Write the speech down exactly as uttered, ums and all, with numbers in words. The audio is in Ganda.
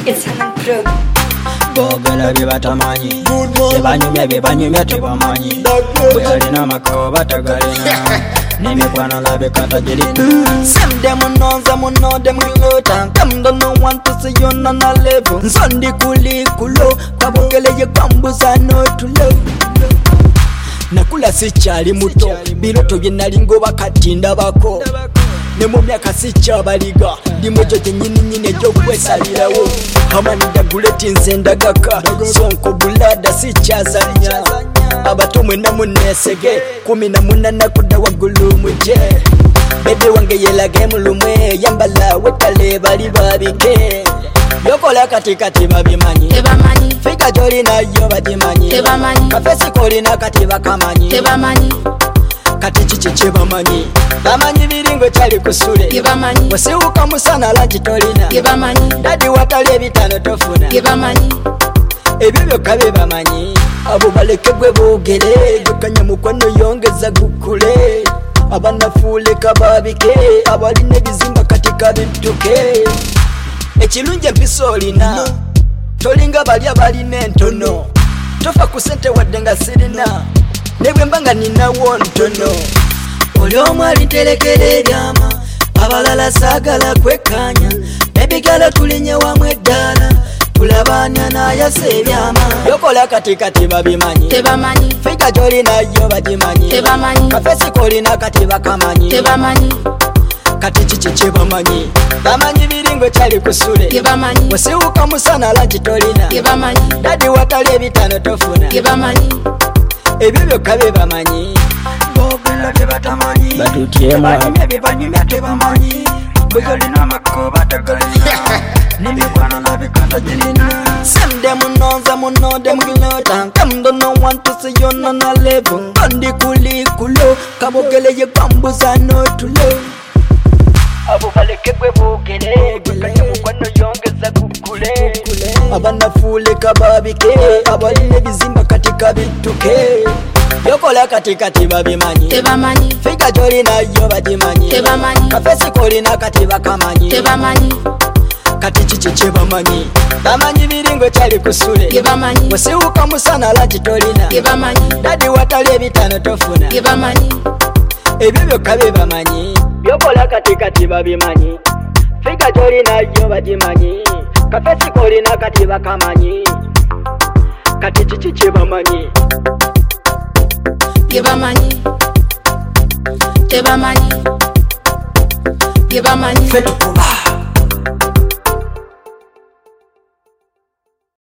It's an improve. Bogala bibatamanyi tebanyumya byebanyumya tebamanyi bwegalina makoba tagalina n'emikwano labekata giri semde munonze munode mwilota kamdo no want to see you on a level nsondi kuli kulo kabogeleye kwambuza no tulo nakula sikyali muto biroto byenalingo bakatinda bako ne mu myaka sikyabaliga ndimwejo gyenyininyini egyokwesalirawo kamanidaguleti nze ndagaka sonko bulada sikyazanya abato mwena munesege kumi na munana kuda waggulu muje bebe wange yelage mulumwe yambala wetale bali babike yokola katikati babimanyi tebamanyi fika joli nayo bagimanyi tebamanyi kafesi kolina kati bakamanyi tebamanyi kati kiki kyebamanyi bamanyi biringo kyali kusule tebamanyi wasiwuka musana langi tolina tebamanyi dadi watali ebitano tofuna tebamanyi ebyo byokka bebamanyi abo baleke gwe boogere jokanya mukwano yongeza gukule abanafuule kababike abalina ebizimba kati kabidduke ekirungi empisa olina tolinga bali abalina entono tofa ku sente wadde nga sirina nebwe mbanga ninawo ntono oli omu aliterekera ebyama abalala saagala kwekkaanya ebigalo tulinye wamu eddaala tulabanya nayasa ebyama yokola katikati babimanyi tebamanyi fika gyoli nayo bagimanyi tebamanyi kafesi kolina kati bakamanyi tebamanyi kati kiki kyebamanyi bamanyi biringo kyali kusule tebamanyi wasiwuka musana langi tolina tebamanyi dadi watali ebitano tofuna tebamanyi ebyo byokka bebamanyi bogula byebatamanyi batutyema byebanyumya tebamanyi bwegalina amakoba tagalina n'emikwano labekata girina semde munonze munode mwilota kamdo no want to see you on a level ndi kuli kulo kabogeleye kwambuza no tulo abo baleke gwe boogere gwekanya mukwano yongeza gukule abanafuule kababike abalina ebizimba kati kabidduke yokola katikati babimanyi tebamanyi fika gyoli nayo bagimanyi tebamanyi kafesi kolina kati bakamanyi tebamanyi kati kiki kyebamanyi bamanyi biringo kyali kusule tebamanyi wasiwuka musana langi tolina tebamanyi dadi watali ebitano tofuna tebamanyi ebyo byokka bebamanyi byokola katikati babimanyi fika gyoli nayo bagimanyi kafesi kolina kati bakamanyi kati kiki kyebamanyi tebamanyi tebamanyi tebamanyi fetukuba